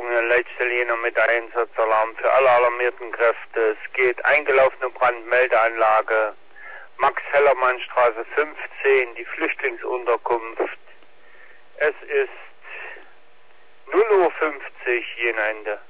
Leitstelle Jena mit Einsatzalarm für alle alarmierten Kräfte. Es geht eingelaufene Brandmeldeanlage, Max-Hellermann-Straße 15, die Flüchtlingsunterkunft. Es ist 0:50 Uhr Jena Ende.